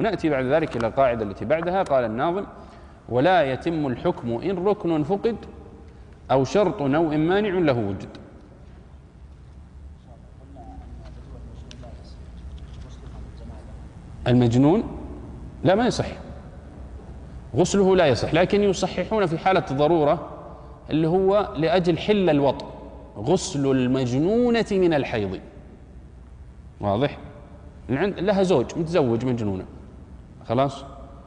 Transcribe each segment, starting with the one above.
ونأتي بعد ذلك إلى القاعدة التي بعدها. قال الناظم: ولا يتم الحكم إن ركن فقد أو شرط أو مانع له وجد. المجنون لا، ما يصح غسله، لا يصح، لكن يصححون في حالة ضرورة اللي هو لأجل حل الوطء، غسل المجنونة من الحيض. واضح؟ لها زوج متزوج مجنونة، خلاص،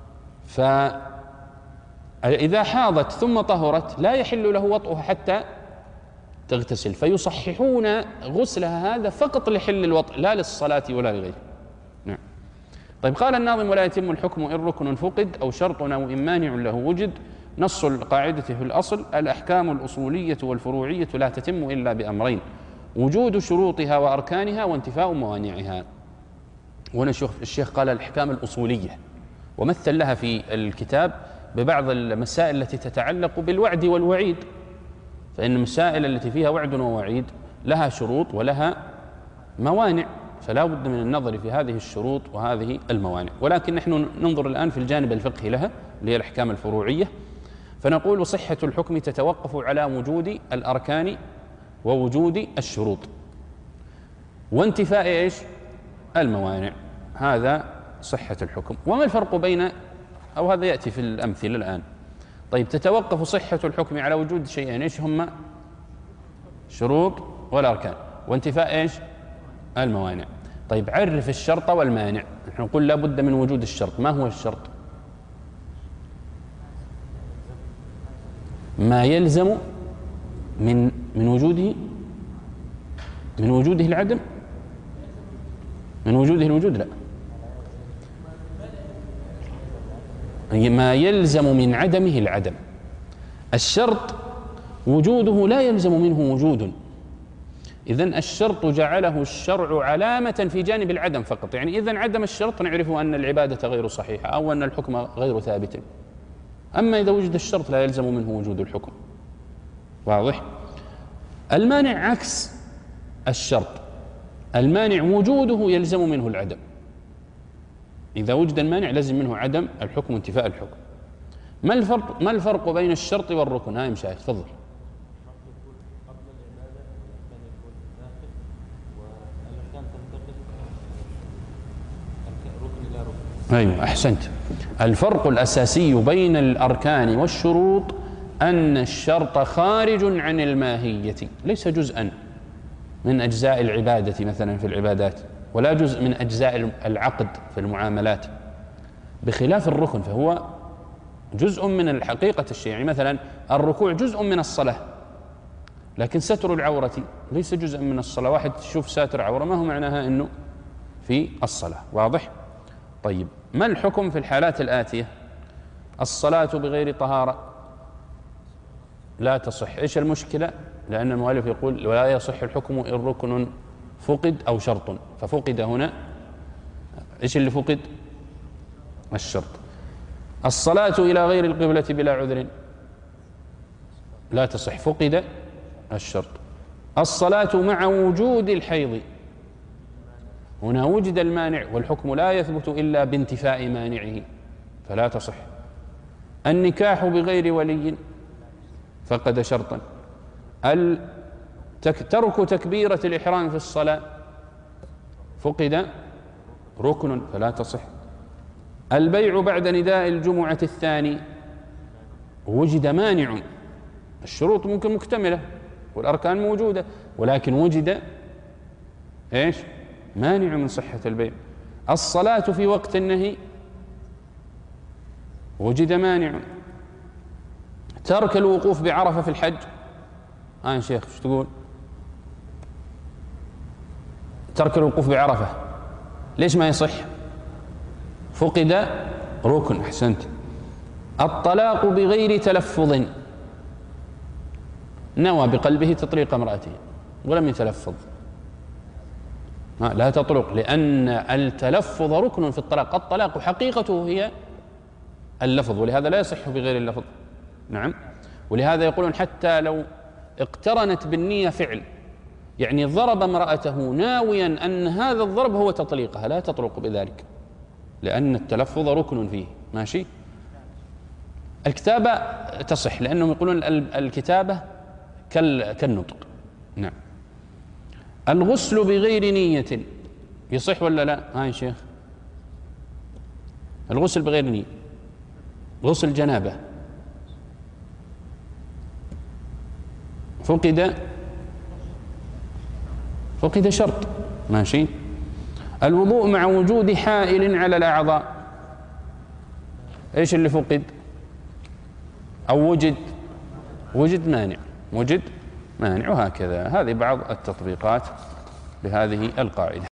فإذا حاضت ثم طهرت لا يحل له وطئها حتى تغتسل، فيصححون غسلها هذا فقط لحل الوطء لا للصلاة ولا لغيره. نعم. طيب، قال الناظم: ولا يتم الحكم إن ركن فقد أو شرط أو إن مانع له وجد. نص القاعدة في الأصل: الأحكام الأصولية والفروعية لا تتم إلا بأمرين: وجود شروطها وأركانها وانتفاء موانعها. وهنا الشيخ قال الأحكام الأصولية، ومثل لها في الكتاب ببعض المسائل التي تتعلق بالوعد والوعيد، فإن المسائل التي فيها وعد ووعيد لها شروط ولها موانع، فلا بد من النظر في هذه الشروط وهذه الموانع. ولكن نحن ننظر الآن في الجانب الفقهي لها اللي هي الأحكام الفروعية، فنقول: صحة الحكم تتوقف على وجود الأركان ووجود الشروط وانتفاء إيش؟ الموانع. هذا صحة الحكم. وما الفرق بين، أو هذا يأتي في الأمثلة الآن. طيب، تتوقف صحة الحكم على وجود شيئين، إيش هما؟ شروط والأركان، وانتفاء إيش؟ الموانع. طيب، عرف الشرط والمانع. نحن نقول لا بد من وجود الشرط. ما هو الشرط؟ ما يلزم من وجوده العدم، من وجوده الوجود، لا، ما يلزم من عدمه العدم. الشرط وجوده لا يلزم منه وجود. إذن الشرط جعله الشرع علامة في جانب العدم فقط، يعني إذن عدم الشرط نعرف أن العبادة غير صحيحة أو أن الحكم غير ثابت. أما إذا وجد الشرط لا يلزم منه وجود الحكم. واضح؟ المانع عكس الشرط، المانع وجوده يلزم منه العدم. إذا وجد المانع لازم منه عدم الحكم وانتفاء الحكم. ما الفرق بين الشرط والركن؟ هاي مشاهد، تفضل. أيوة، أحسنت. الفرق الأساسي بين الأركان والشروط أن الشرط خارج عن الماهية، ليس جزءا من أجزاء العبادة مثلا في العبادات، ولا جزء من أجزاء العقد في المعاملات، بخلاف الركن فهو جزء من حقيقة الشيء. يعني مثلا الركوع جزء من الصلاة، لكن ستر العورة ليس جزءا من الصلاة. واحد تشوف ساتر عورة ما هو معناها أنه في الصلاة. واضح؟ طيب، ما الحكم في الحالات الآتية؟ الصلاة بغير طهارة لا تصح. إيش المشكلة؟ لأن المؤلف يقول: ولا يصح الحكم إن ركن فقد أو شرط. ففقد هنا، إيش اللي فقد؟ الشرط. الصلاة إلى غير القبلة بلا عذر لا تصح، فقد الشرط. الصلاة مع وجود الحيض، هنا وجد المانع والحكم لا يثبت إلا بانتفاء مانعه فلا تصح. النكاح بغير ولي فقد شرطا. ترك تكبيرة الإحرام في الصلاة فقد ركن فلا تصح. البيع بعد نداء الجمعة الثاني وجد مانع، الشروط ممكن مكتملة والأركان موجودة، ولكن وجد إيش؟ مانع من صحة البيع. الصلاة في وقت النهي وجد مانع. ترك الوقوف بعرفة في الحج، يا شيخ ايش تقول؟ ترك الوقوف بعرفة ليش ما يصح؟ فقد ركن. أحسنت. الطلاق بغير تلفظ، نوى بقلبه تطليق امرأته ولم يتلفظ، لا تطلق، لأن التلفظ ركن في الطلاق. الطلاق حقيقته هي اللفظ، ولهذا لا يصح بغير اللفظ. نعم. ولهذا يقولون حتى لو اقترنت بالنية فعل، يعني ضرب امرأته ناويا أن هذا الضرب هو تطليقها، لا تطلق بذلك، لأن التلفظ ركن فيه. ماشي. الكتابة تصح لأنهم يقولون الكتابة كالنطق. نعم. الغسل بغير نية يصح ولا لا؟ هاي شيخ. الغسل بغير نية، غسل جنابة، فقد شرط. ماشي. الوضوء مع وجود حائل على الأعضاء، ايش اللي فقد؟ أو وجد مانع، وهكذا. هذه بعض التطبيقات لهذه القاعدة.